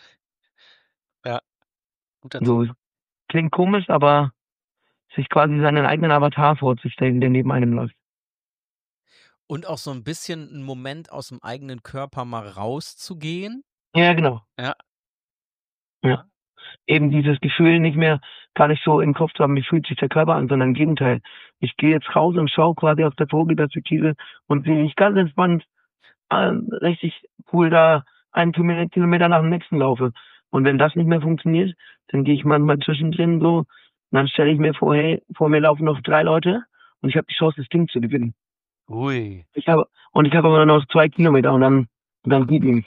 Ja, guter so, klingt komisch, aber sich quasi seinen eigenen Avatar vorzustellen, der neben einem läuft. Und auch so ein bisschen einen Moment aus dem eigenen Körper mal rauszugehen. Ja, genau. Ja. Ja. Eben dieses Gefühl nicht mehr gar nicht so im Kopf zu haben, wie fühlt sich der Körper an, sondern im Gegenteil. Ich gehe jetzt raus und schaue quasi aus der Vogelperspektive und sehe mich ganz entspannt, äh, richtig cool da einen Kilometer nach dem nächsten laufe. Und wenn das nicht mehr funktioniert, dann gehe ich manchmal zwischendrin so und dann stelle ich mir vor, hey, vor mir laufen noch drei Leute und ich habe die Chance, das Ding zu gewinnen. Ui. Ich habe, und ich habe aber noch zwei Kilometer und dann, dann gib ihm.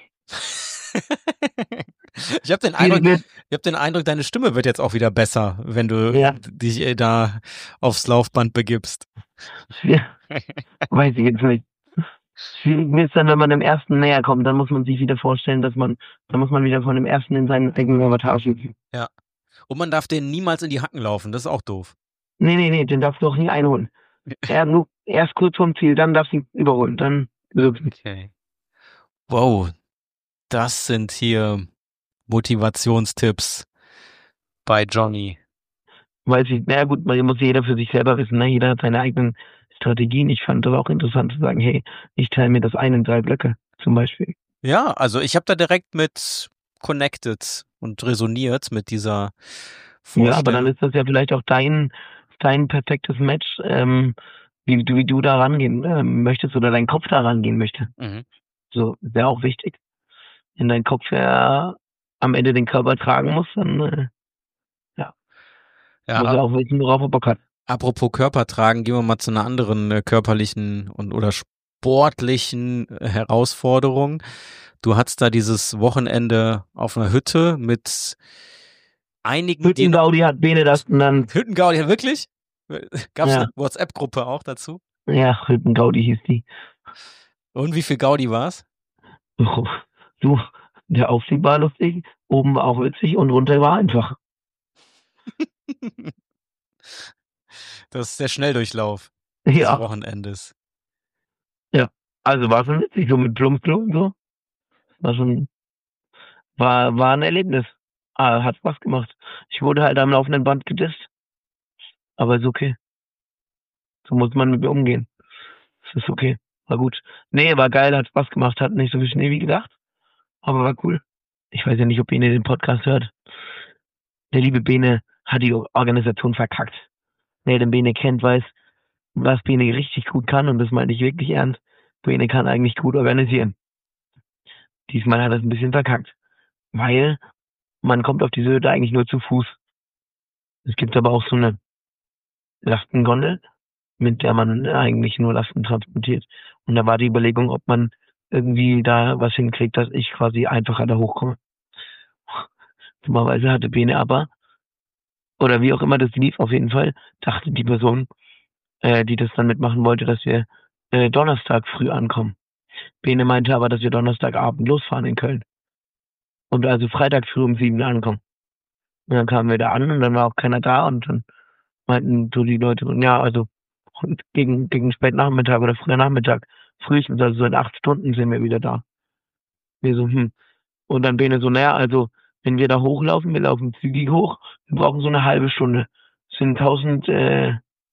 Ich habe den Eindruck, ich habe den Eindruck, deine Stimme wird jetzt auch wieder besser, wenn du ja. dich äh, da aufs Laufband begibst. Ja. Weiß ich jetzt nicht. Schwierig ist dann, wenn man dem ersten näher kommt, dann muss man sich wieder vorstellen, dass man, dann muss man wieder von dem ersten in seinen eigenen Avatar schießen. Ja. Und man darf den niemals in die Hacken laufen, das ist auch doof. Nee, nee, nee, den darfst du auch nie einholen. Er nur erst kurz vorm Ziel, dann darfst du ihn überholen, dann wirklich. Okay. Wow, das sind hier Motivationstipps bei Johnny. Weiß ich, naja gut, man muss jeder für sich selber wissen, ne? Jeder hat seine eigenen Strategien. Ich fand das auch interessant zu sagen, hey, ich teile mir das ein in drei Blöcke, zum Beispiel. Ja, also ich habe da direkt mit connected und resoniert mit dieser Ja, aber dann Vorstellung. ist das ja vielleicht auch dein, dein perfektes Match, ähm, wie du, wie du da rangehen ähm, möchtest oder dein Kopf da rangehen möchte. Mhm. So, wäre auch wichtig. Wenn dein Kopf ja am Ende den Körper tragen muss, dann äh, ja, Ja, muss a- er auch wissen, worauf er Bock hat. apropos Körper tragen, gehen wir mal zu einer anderen äh, körperlichen und oder sportlichen äh, Herausforderung. Du hattest da dieses Wochenende auf einer Hütte mit einigen, die noch Hüttengaudi hat Bene das genannt. Hüttengaudi, ja, wirklich? Gab es eine Ja, WhatsApp-Gruppe auch dazu? ja, Hüttengaudi hieß die. Und wie viel Gaudi war's? Du, der Aufstieg war lustig, oben war auch witzig und runter war einfach. Das ist der Schnelldurchlauf des Ja, Wochenendes. ja. Also war schon witzig, so mit Plumpsklo und so. War schon, war, war ein Erlebnis. Ah, hat Spaß gemacht. Ich wurde halt am laufenden Band gedisst, aber ist okay. So muss man mit mir umgehen. Es ist okay. War gut. Nee, war geil, hat Spaß gemacht, hat nicht so viel Schnee wie gedacht, aber war cool. Ich weiß ja nicht, ob Bene den Podcast hört. Der liebe Bene hat die Organisation verkackt. Wer den Bene kennt, weiß, was Bene richtig gut kann, und das meine ich wirklich ernst. Bene kann eigentlich gut organisieren. Diesmal hat er es ein bisschen verkackt, weil man kommt auf diese Hütte eigentlich nur zu Fuß. Es gibt aber auch so eine Lastengondel, mit der man eigentlich nur Lasten transportiert. Und da war die Überlegung, ob man irgendwie da was hinkriegt, dass ich quasi einfacher da hochkomme. Dummerweise hatte Bene aber, oder wie auch immer das lief, auf jeden Fall, dachte die Person, äh, die das dann mitmachen wollte, dass wir äh, Donnerstag früh ankommen. Bene meinte aber, dass wir Donnerstagabend losfahren in Köln. Und also Freitag früh um sieben ankommen. Und dann kamen wir da an und dann war auch keiner da, und dann meinten so die Leute, ja, also und gegen, gegen Spätnachmittag oder früher Nachmittag, frühestens, also so in acht Stunden sind wir wieder da. Wir so, hm. Und dann Bene so, naja, also wenn wir da hochlaufen, wir laufen zügig hoch, wir brauchen so eine halbe Stunde. Das sind tausend, äh,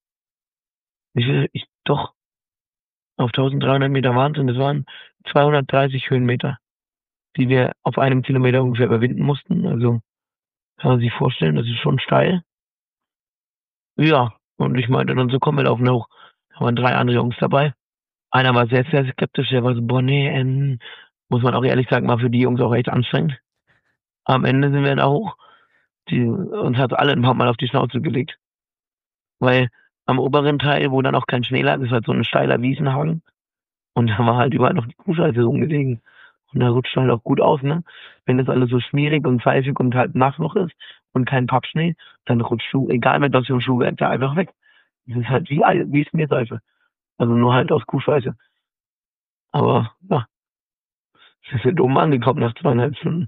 wie viel, ich, doch, auf tausenddreihundert Meter Wahnsinn, das waren zweihundertdreißig Höhenmeter, die wir auf einem Kilometer ungefähr überwinden mussten. Also kann man sich vorstellen, das ist schon steil. Ja, und ich meinte dann so, komm, wir laufen hoch. Da waren drei andere Jungs dabei. Einer war sehr, sehr skeptisch, der war so, boah, nee, ähm, muss man auch ehrlich sagen, war für die Jungs auch echt anstrengend. Am Ende sind wir da hoch. Die, uns hat alle ein paar Mal auf die Schnauze gelegt. Weil am oberen Teil, wo dann auch kein Schnee lag, ist halt so ein steiler Wiesenhang. Und da war halt überall noch die Kuhscheiße rumgelegen. Und da rutscht halt auch gut aus, ne? Wenn das alles so schmierig und pfeifig und halt nass noch ist und kein Pappschnee, dann rutscht du, egal mit was für einem Schuhwerk, da einfach weg. Das ist halt wie, wie Schmierseife. Also nur halt aus Kuhscheiße. Aber ja, wir sind oben angekommen nach zweieinhalb Stunden.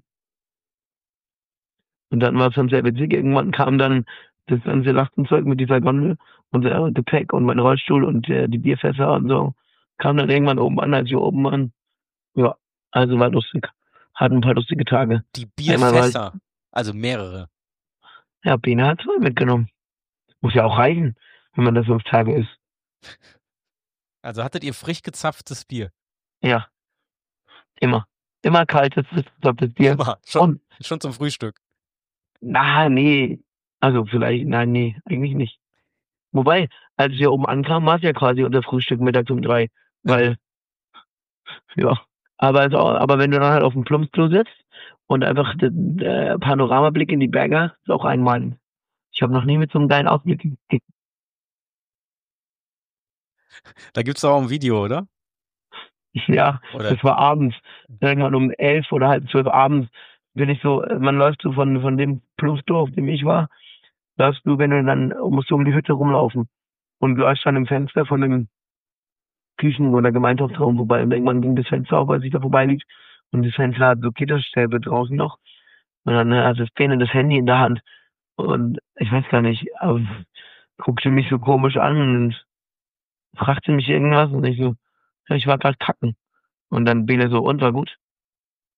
Und dann war es schon sehr witzig. Irgendwann kam dann das ganze Lastenzeug mit dieser Gondel, unser Gepäck und mein Rollstuhl und äh, die Bierfässer und so, kam dann irgendwann oben an, als wir oben waren. Ja, also war lustig. Hatten ein paar lustige Tage. Die Einmal war ich, Bierfässer, also mehrere. ja, Bene hat zwei mitgenommen. Muss ja auch reichen, wenn man das fünf Tage isst. Also hattet ihr frisch gezapftes Bier? Ja, immer. Immer kaltes, doppeltes Bier. Immer, schon, Und, schon zum Frühstück. na, nee. Also vielleicht, nein, nee, eigentlich nicht. Wobei, als wir oben ankamen, war es ja quasi unser Frühstück mittags um drei. Weil, ja. Aber, also, aber wenn du dann halt auf dem Plumpsklo sitzt und einfach den äh, Panoramablick in die Berge hast, ist auch einmalig. Ich habe noch nie mit so einem geilen Ausblick gekickt. Da gibt's doch auch ein Video, oder? Ja, Oder das war abends. Irgendwann um elf oder halb zwölf abends bin ich so, man läuft so von, von dem Plumpsklo, auf dem ich war, läufst du, wenn du dann, musst du um die Hütte rumlaufen. Und du läufst dann im Fenster von dem Küchen- oder Gemeinschaftsraum vorbei. Und irgendwann ging das Fenster auf, als ich da vorbeilief. Und das Fenster hat so Gitterstäbe draußen noch. Und dann hat das Bene das Handy in der Hand. Und ich weiß gar nicht, aber guckte mich so komisch an und fragte mich irgendwas. Und ich so, ja, ich war gerade kacken. Und dann Bene so, und war gut?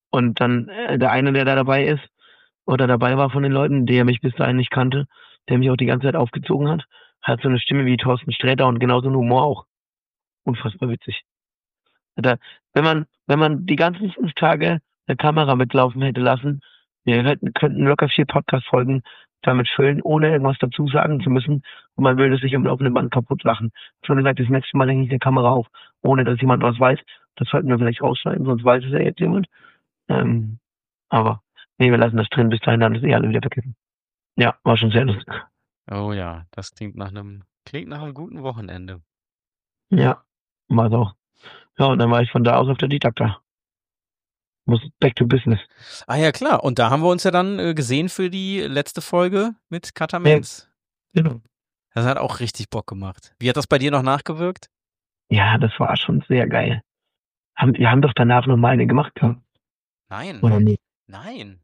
Und dann äh, der eine, der da dabei ist oder dabei war von den Leuten, der mich bis dahin nicht kannte, der mich auch die ganze Zeit aufgezogen hat, hat so eine Stimme wie Thorsten Sträter und genauso einen Humor auch. Unfassbar witzig. Da, wenn man, wenn man die ganzen fünf Tage eine Kamera mitlaufen hätte lassen, wir hätten, könnten locker vier Podcast-Folgen damit füllen, ohne irgendwas dazu sagen zu müssen. Und man würde sich am laufenden Band kaputt lachen. Schon gesagt, das nächste Mal hänge ich die Kamera auf, ohne dass jemand was weiß. Das sollten wir vielleicht rausschneiden, sonst weiß es ja jetzt jemand. Ähm, aber nee, wir lassen das drin, bis dahin dann ist eh alle wieder vergessen. Ja, war schon sehr lustig. Oh ja, das klingt nach einem, klingt nach einem guten Wochenende. Ja, war so. Ja, und dann war ich von da aus auf der Didakta. Muss back to business. Ah ja, klar. Und da haben wir uns ja dann äh, gesehen für die letzte Folge mit Katamenz. Ja, genau. Das hat auch richtig Bock gemacht. Wie hat das bei dir noch nachgewirkt? Ja, das war schon sehr geil. Haben, wir haben doch danach noch mal eine gemacht gehabt. Nein. Oder nicht? Nein.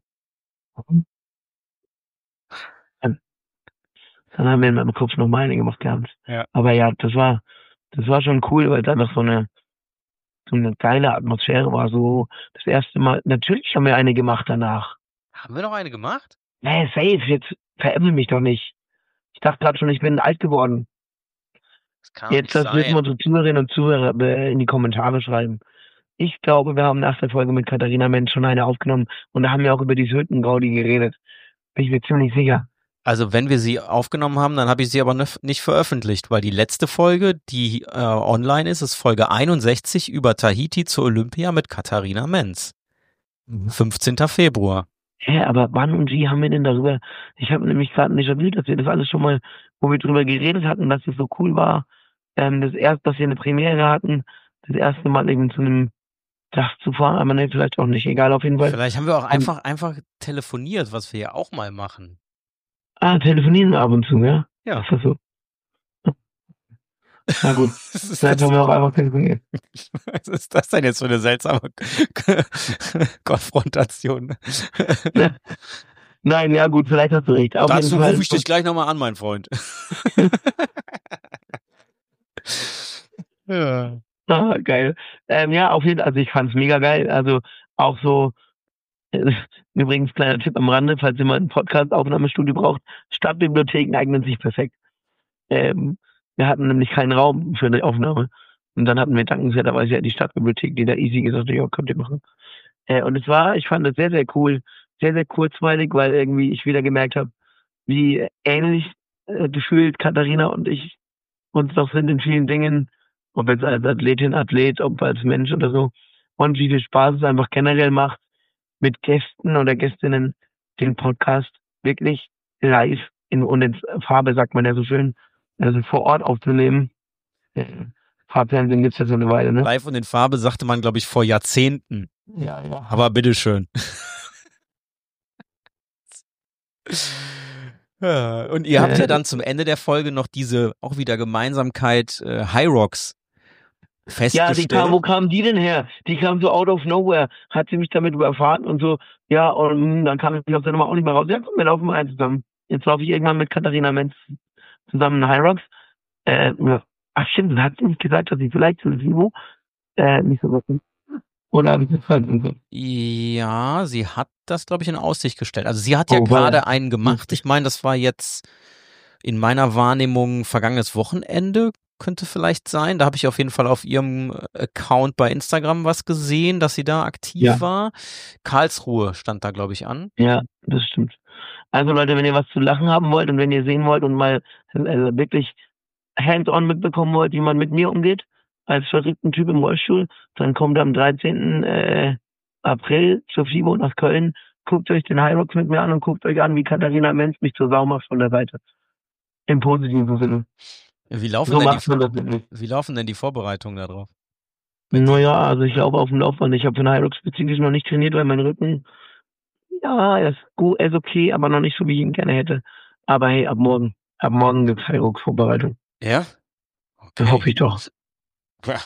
Dann, dann haben wir in meinem Kopf noch mal eine gemacht gehabt. Ja. Aber ja, das war, das war schon cool, weil es einfach so eine, so eine geile Atmosphäre war. So das erste Mal. Natürlich haben wir eine gemacht danach. Haben wir noch eine gemacht? Nee, safe, jetzt veräppel mich doch nicht. Ich dachte gerade schon, ich bin alt geworden. Das kann Jetzt nicht das müssen sein. unsere Zuhörerinnen und Zuhörer äh, in die Kommentare schreiben. Ich glaube, wir haben nach der Folge mit Katharina Mensch schon eine aufgenommen und da haben wir auch über die Söten-Gaudi geredet. Bin ich mir ziemlich sicher. Also wenn wir sie aufgenommen haben, dann habe ich sie aber nef- nicht veröffentlicht, weil die letzte Folge, die äh, online ist, ist Folge einundsechzig über Tahiti zur Olympia mit Katharina Menz. fünfzehnten Februar. Hä, aber wann und wie haben wir denn darüber? Ich habe nämlich gerade ein Déjà-vu, dass wir das alles schon mal, wo wir drüber geredet hatten, dass es so cool war. Ähm, das erste, dass wir eine Premiere hatten, das erste Mal eben zu einem Dach zu fahren, aber ne, vielleicht auch nicht. Egal, auf jeden Fall. Vielleicht haben wir auch einfach einfach telefoniert, was wir ja auch mal machen. Ah, telefonieren ab und zu, ja? Ja. Ist das so? Na gut. Vielleicht haben wir auch einfach telefoniert. Was ist das denn jetzt für eine seltsame Konfrontation? Nein, ja gut, vielleicht hast du recht. Auf Dazu jeden Fall. rufe ich dich gleich nochmal an, mein Freund. Ja. Ah, geil. Ähm, ja, auf jeden Fall, also ich fand's mega geil. Also auch so, äh, übrigens kleiner Tipp am Rande, falls ihr mal ein Podcast-Aufnahmestudio braucht, Stadtbibliotheken eignen sich perfekt. Ähm, wir hatten nämlich keinen Raum für die Aufnahme. Und dann hatten wir dankenswerterweise ja die Stadtbibliothek, die da easy gesagt hat, ja, könnt ihr machen. Äh, und es war, ich fand es sehr, sehr cool, sehr, sehr kurzweilig, weil irgendwie ich wieder gemerkt habe, wie ähnlich äh, gefühlt Katharina und ich uns doch sind in vielen Dingen, ob jetzt als Athletin, Athlet, ob als Mensch oder so, und wie viel Spaß es einfach generell macht, mit Gästen oder Gästinnen den Podcast wirklich live in, und in Farbe, sagt man ja so schön, also vor Ort aufzunehmen. Äh, Farbfernsehen gibt's ja so eine Weile, ne? Live und in Farbe sagte man, glaube ich, vor Jahrzehnten. Ja, ja. Aber bitteschön. Ja, und ihr habt ja dann zum Ende der Folge noch diese auch wieder Gemeinsamkeit äh, High Rocks festgestellt. Ja, die kam, wo kam die denn her? Die kam so out of nowhere, hat sie mich damit überfahren und so, ja, und dann kam ich aus der Nummer auch nicht mehr raus. Ja, komm, wir laufen mal ein zusammen. Jetzt laufe ich irgendwann mit Katharina Menz zusammen in High Rocks. Äh, ja. Ach stimmt, dann hat sie nicht gesagt, dass sie vielleicht zu Vivo äh, nicht so was sind. Oder habe ich das falsch gesagt? Ja, sie hat das, glaube ich, in Aussicht gestellt. Also sie hat ja Oh, gerade weil- einen gemacht. Ich meine, das war jetzt in meiner Wahrnehmung vergangenes Wochenende, könnte vielleicht sein. Da habe ich auf jeden Fall auf ihrem Account bei Instagram was gesehen, dass sie da aktiv Ja. war. Karlsruhe stand da, glaube ich, an. Ja, das stimmt. Also Leute, wenn ihr was zu lachen haben wollt und wenn ihr sehen wollt und mal äh, wirklich hands-on mitbekommen wollt, wie man mit mir umgeht, als verrückten Typ im Rollstuhl, dann kommt am dreizehnten Äh, April zur FIBO nach Köln, guckt euch den High Rocks mit mir an und guckt euch an, wie Katharina Menz mich zur Sau macht von der Seite. Im positiven Sinne. Wie laufen, So denn, macht man die, das nämlich. wie laufen denn die Vorbereitungen da drauf? Mit- Naja, also ich laufe auf dem Laufband. Ich habe für den High Rocks spezifisch noch nicht trainiert, weil mein Rücken, ja, er ist gut, er ist okay, aber noch nicht so, wie ich ihn gerne hätte. Aber hey, ab morgen, ab morgen gibt's High Rocks Vorbereitung. Ja? Okay. Hoffe ich doch. Ja.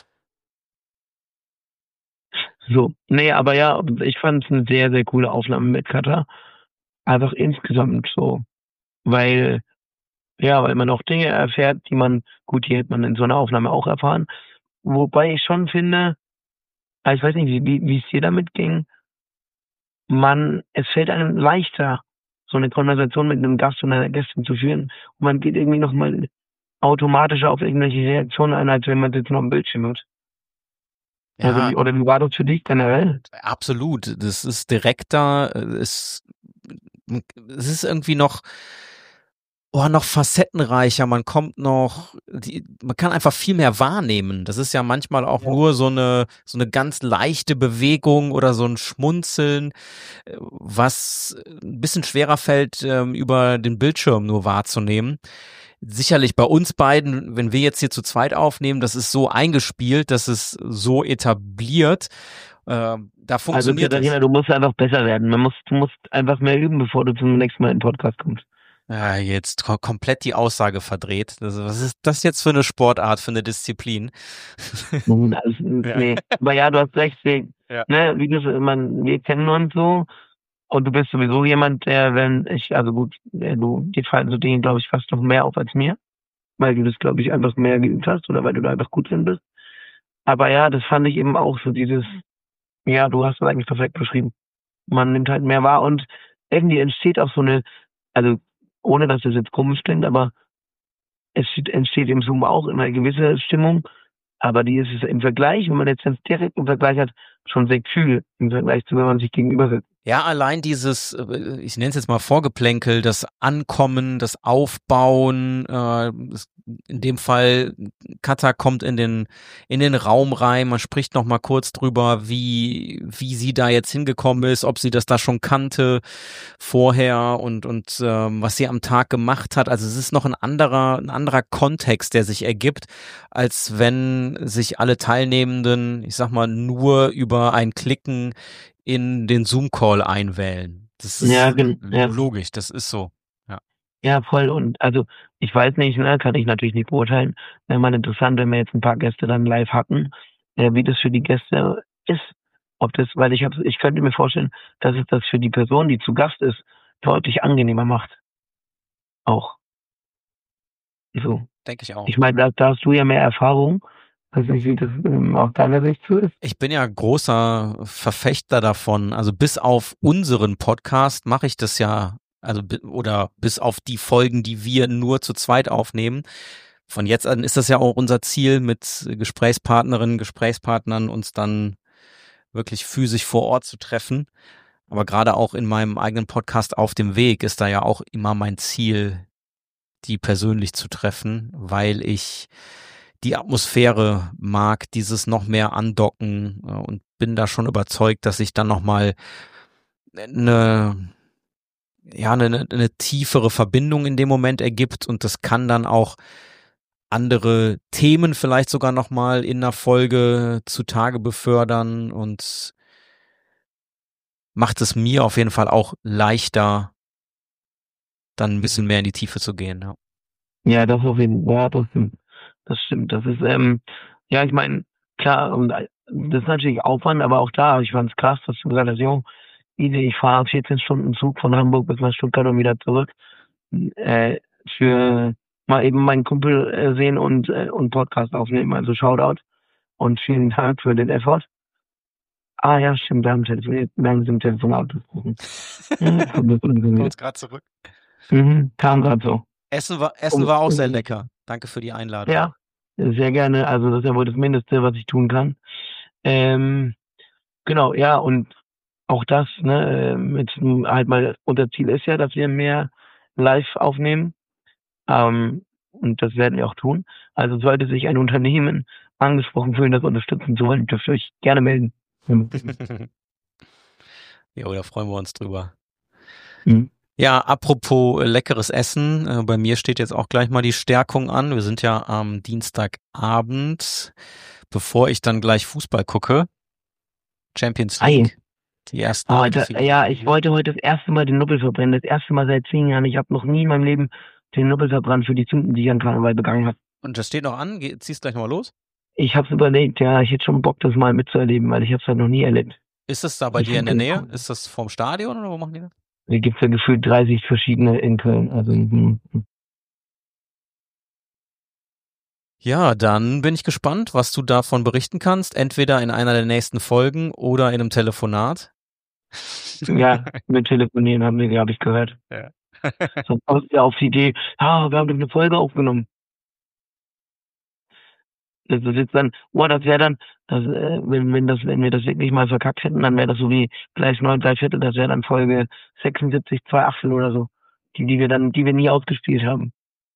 So, nee, aber ja, ich fand es eine sehr, sehr coole Aufnahme mit Katar. Einfach insgesamt so. Weil, ja, weil man auch Dinge erfährt, die man, gut, die hätte man in so einer Aufnahme auch erfahren. Wobei ich schon finde, also ich weiß nicht, wie, wie es dir damit ging, man, es fällt einem leichter, so eine Konversation mit einem Gast und einer Gästin zu führen. Und man geht irgendwie nochmal automatischer auf irgendwelche Reaktionen ein, als wenn man jetzt noch am Bildschirm hat. Ja, Also, wie, oder wie war das für dich generell? absolut. Das ist direkter, es, es ist irgendwie noch, oh, noch facettenreicher. Man kommt noch, die, man kann einfach viel mehr wahrnehmen. Das ist ja manchmal auch Ja. nur so eine, so eine ganz leichte Bewegung oder so ein Schmunzeln, äh, was ein bisschen schwerer fällt, ähm, über den Bildschirm nur wahrzunehmen. Sicherlich bei uns beiden, wenn wir jetzt hier zu zweit aufnehmen, das ist so eingespielt, das ist so etabliert. Äh, da Also funktioniert Katharina, es. du musst einfach besser werden. Man muss, du musst einfach mehr üben, bevor du zum nächsten Mal in den Podcast kommst. Ja, jetzt ko- komplett die Aussage verdreht. Das, was ist das jetzt für eine Sportart, für eine Disziplin? Nun, also, Ja. nee. Aber ja, du hast recht, wir, Ja. ne, wie du, man, wir kennen uns so. Und du bist sowieso jemand, der, wenn ich, also gut, der, du, dir fallen so Dinge, glaube ich, fast noch mehr auf als mir, weil du das, glaube ich, einfach mehr geübt hast oder weil du da einfach gut drin bist. Aber ja, das fand ich eben auch so dieses, ja, du hast es eigentlich perfekt beschrieben. Man nimmt halt mehr wahr und irgendwie entsteht auch so eine, also ohne dass das jetzt komisch klingt, aber es entsteht im Zoom auch immer eine gewisse Stimmung, aber die ist es im Vergleich, wenn man jetzt ganz direkt im Vergleich hat, schon sehr kühl im Vergleich zu, wenn man sich gegenüber sitzt. Ja, allein dieses, äh, ich nenne es jetzt mal Vorgeplänkel, das Ankommen, das Aufbauen, äh, in dem Fall, Katha kommt in den in den Raum rein, man spricht noch mal kurz drüber, wie wie sie da jetzt hingekommen ist, ob sie das da schon kannte vorher und und ähm, was sie am Tag gemacht hat. Also es ist noch ein anderer ein anderer Kontext, der sich ergibt, als wenn sich alle Teilnehmenden, ich sag mal, nur über ein Klicken in den Zoom-Call einwählen. Das ist Ja, gen- ja. logisch, das ist so. Ja. Ja, voll. Und also ich weiß nicht, ne, kann ich natürlich nicht beurteilen. Wäre mal interessant, wenn wir jetzt ein paar Gäste dann live hatten, äh, wie das für die Gäste ist. Ob das, weil ich habe, ich könnte mir vorstellen, dass es das für die Person, die zu Gast ist, deutlich angenehmer macht. Auch. So. Denke ich auch. Ich meine, da, da hast du ja mehr Erfahrung. Weiß nicht, wie das ähm, aus deiner Sicht so ist. Ich bin ja großer Verfechter davon. Also bis auf unseren Podcast mache ich das ja, also bi- oder bis auf die Folgen, die wir nur zu zweit aufnehmen. Von jetzt an ist das ja auch unser Ziel, mit Gesprächspartnerinnen, Gesprächspartnern uns dann wirklich physisch vor Ort zu treffen. Aber gerade auch in meinem eigenen Podcast Auf dem Weg ist da ja auch immer mein Ziel, die persönlich zu treffen, weil ich die Atmosphäre mag, dieses noch mehr andocken äh, und bin da schon überzeugt, dass sich dann nochmal eine, ja, eine, eine tiefere Verbindung in dem Moment ergibt und das kann dann auch andere Themen vielleicht sogar nochmal in einer Folge zutage befördern und macht es mir auf jeden Fall auch leichter, dann ein bisschen mehr in die Tiefe zu gehen. Ja. Ja, das auf jeden Fall. Ja, das stimmt. Das stimmt. Das ist, ähm, ja, ich meine, klar, und äh, das ist natürlich Aufwand, aber auch da, ich fand's krass, dass du gesagt hast, jo, Idee, ich fahre vierzehn Stunden Zug von Hamburg bis nach Stuttgart und wieder zurück, äh, für mal eben meinen Kumpel äh, sehen und, äh, und Podcast aufnehmen. Also Shoutout und vielen Dank für den Effort. Ah ja, stimmt, wir haben telefoniert, wir haben im Telefonat gesprochen. Ja, kommt das irgendwie. Kurz gerade zurück. Mhm, kam gerade so. Essen war, Essen Und- war auch sehr lecker. Danke für die Einladung. Ja, sehr gerne. Also das ist ja wohl das Mindeste, was ich tun kann. Ähm, genau, ja, und auch das, ne, äh, mit m- halt mal, unser Ziel ist ja, dass wir mehr live aufnehmen. Ähm, und das werden wir auch tun. Also sollte sich ein Unternehmen angesprochen fühlen, das unterstützen zu wollen, dürft ihr euch gerne melden. Jo, da freuen wir uns drüber. Mhm. Ja, apropos äh, leckeres Essen, äh, bei mir steht jetzt auch gleich mal die Stärkung an. Wir sind ja am Dienstagabend, bevor ich dann gleich Fußball gucke. Champions Ei. League. Die ersten Oh, acht da, Finale. ja, ich wollte heute das erste Mal den Nubbel verbrennen. Das erste Mal seit zehn Jahren. Ich habe noch nie in meinem Leben den Nubbel verbrannt für die Sünden, die ich an Karneval begangen habe. Und das steht noch an, Geh, ziehst gleich mal los. Ich habe es überlegt, ja, ich hätte schon Bock, das mal mitzuerleben, weil ich habe es halt noch nie erlebt. Ist das da bei Ich dir in der find Nähe? das cool. Ist das vom Stadion oder wo machen die das? Hier gibt's ja gefühlt dreißig verschiedene in Köln. Also hm, hm. Ja, dann bin ich gespannt, was du davon berichten kannst. Entweder in einer der nächsten Folgen oder in einem Telefonat. Ja, mit Telefonieren haben wir, habe ich gehört. Ja. Sonst kommst du ja auf die Idee, ah, wir haben doch eine Folge aufgenommen. Das ist jetzt dann, boah, das wäre dann, das, äh, wenn, wenn das, wenn wir das wirklich mal verkackt hätten, dann wäre das so wie Gleis neun, drei Viertel, das wäre dann Folge sechsundsiebzig, zwei Achtel oder so. Die, die wir dann, die wir nie ausgespielt haben.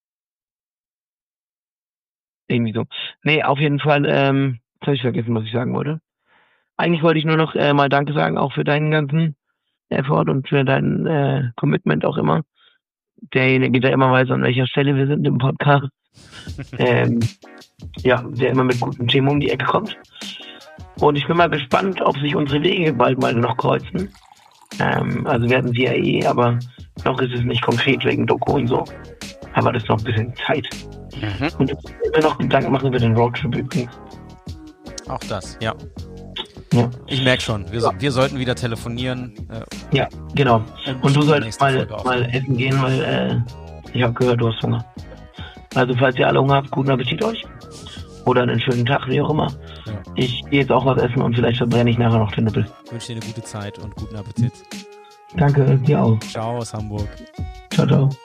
Irgendwie so. Nee, auf jeden Fall, ähm, jetzt habe ich vergessen, was ich sagen wollte. Eigentlich wollte ich nur noch äh, mal Danke sagen, auch für deinen ganzen Effort und für dein äh, Commitment auch immer. Derjenige, der immer weiß, an welcher Stelle wir sind im Podcast. ähm, ja, der immer mit guten Themen um die Ecke kommt. Und ich bin mal gespannt, ob sich unsere Wege bald mal noch kreuzen. Ähm, also werden sie ja eh, aber noch ist es nicht konkret wegen Doku und so. Aber das ist noch ein bisschen Zeit. Mhm. Und ich will mir noch Gedanken machen über den Roadtrip übrigens. Auch das, ja. Ja. Ich merke schon, wir, ja. wir sollten wieder telefonieren. Äh, ja, genau. Und, und du solltest mal, Folge mal essen gehen, weil äh, ich habe gehört, du hast Hunger. Also falls ihr alle Hunger habt, guten Appetit euch. Oder einen schönen Tag, wie auch immer. Ja. Ich gehe jetzt auch was essen und vielleicht verbrenne ich nachher noch den Nippel. Ich wünsche dir eine gute Zeit und guten Appetit. Danke, dir auch. Ciao aus Hamburg. Ciao, ciao.